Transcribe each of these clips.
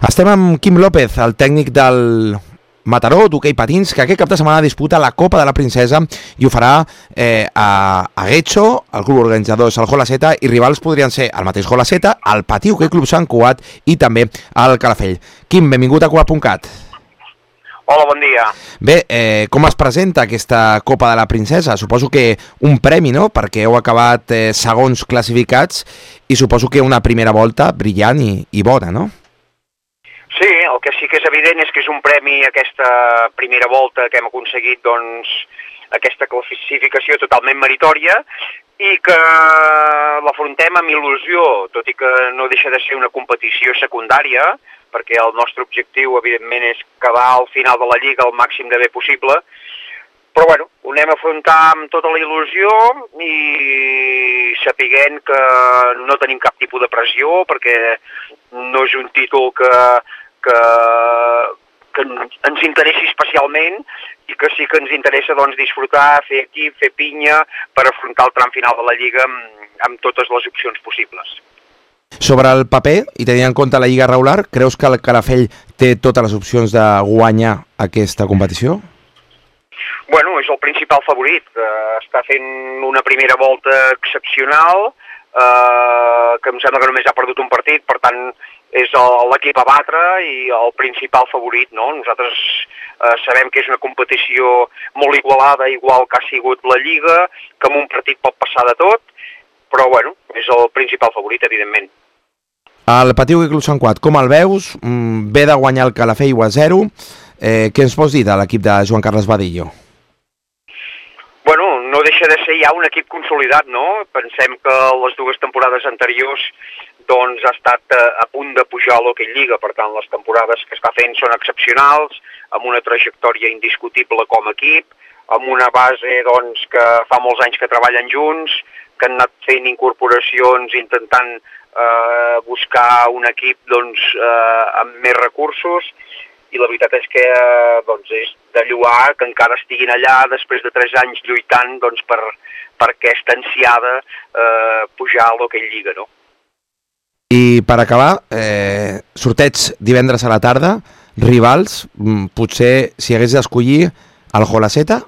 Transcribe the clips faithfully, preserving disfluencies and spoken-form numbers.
Estem amb Quim López, el tècnic del Mataró d'hoquei patins, que aquest cap de setmana disputa la Copa de la Princesa i ho farà eh, a, a Getxo. El club organitzador és el Jolaseta i rivals podrien ser el mateix Jolaseta, el Patí Hoquei Club Sant Cugat i també el Calafell. Quim, benvingut a Cugat punt cat. Hola, bon dia. Bé, eh, com es presenta aquesta Copa de la Princesa? Suposo que un premi, no?, perquè heu acabat eh, segons classificats i suposo que una primera volta brillant i, i bona, no? Sí, el que sí que és evident és que és un premi aquesta primera volta que hem aconseguit, doncs, aquesta classificació totalment meritòria i que l'afrontem amb il·lusió, tot i que no deixa de ser una competició secundària, perquè el nostre objectiu, evidentment, és quedar al final de la Lliga el màxim de bé possible, però, bueno, ho anem a afrontar amb tota la il·lusió i sapiguent que no tenim cap tipus de pressió, perquè no és un títol que, que, que ens interessi especialment i que sí que ens interessa, doncs, disfrutar, fer equip, fer pinya per afrontar el tram final de la Lliga amb, amb totes les opcions possibles. Sobre el paper, i tenint en compte la Lliga regular, creus que el Calafell té totes les opcions de guanyar aquesta competició? Bueno, és el principal favorit. Uh, està fent una primera volta excepcional, uh, que em sembla que només ha perdut un partit, per tant és l'equip a batre i el principal favorit, no? Nosaltres uh, sabem que és una competició molt igualada, igual que ha sigut la Lliga, que en un partit pot passar de tot, però bueno, és el principal favorit, evidentment. El Patí Hoquei Club Sant Cugat, com el veus? Mm, ve de guanyar el Calafell u a zero. Eh, què ens pots dir de l'equip de Joan Carles Badillo? Bueno, no deixa de ser ja un equip consolidat, no? Pensem que les dues temporades anteriors doncs ha estat a punt de pujar a l'Hoquei Lliga, per tant les temporades que està fent són excepcionals, amb una trajectòria indiscutible com a equip, amb una base doncs que fa molts anys que treballen junts, que han anat fent incorporacions intentant eh, buscar un equip doncs, eh, amb més recursos, i la veritat és que eh, doncs és de lloar que encara estiguin allà després de tres anys lluitant doncs, per, per aquesta ansiada eh, pujar a l'Hoquei Lliga, no? I per acabar, eh, sorteig divendres a la tarda, rivals, potser si hagués d'escollir el Jolaseta?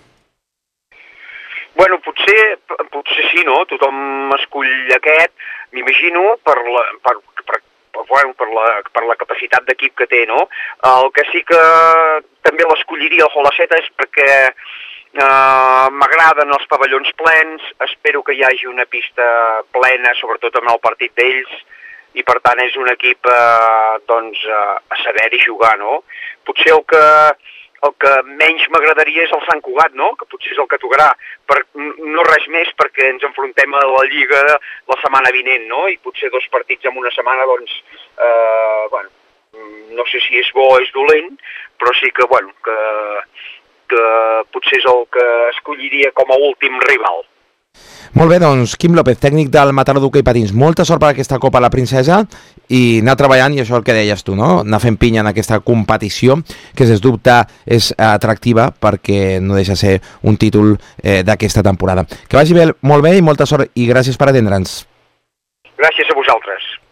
Bueno, potser, potser sí, no? Tothom escull aquest, m'imagino, per la... Per, per, Bueno, per, la, per la capacitat d'equip que té, no? El que sí que també l'escolliria el Jolaseta és perquè eh, m'agraden els pavellons plens, espero que hi hagi una pista plena, sobretot amb el partit d'ells, i per tant és un equip eh, doncs, eh, a saber-hi jugar, no? Potser el que, el que menys m'agradaria és el Sant Cugat, no? Que potser és el que tocarà, per, no res més perquè ens enfrontem a la Lliga la setmana vinent, no? I potser dos partits en una setmana, doncs, eh, bueno, no sé si és bo o és dolent, però sí que, bueno, que, que potser és el que escolliria com a últim rival. Molt bé, doncs, Quim López, tècnic del Mataró d'hoquei patins, molta sort per aquesta Copa a la Princesa i anar treballant, i això el que deies tu, no? Anar fent pinya en aquesta competició, que sens dubte és atractiva perquè no deixa ser un títol eh, d'aquesta temporada. Que vagi bé, molt bé i molta sort i gràcies per atendre'ns. Gràcies a vosaltres.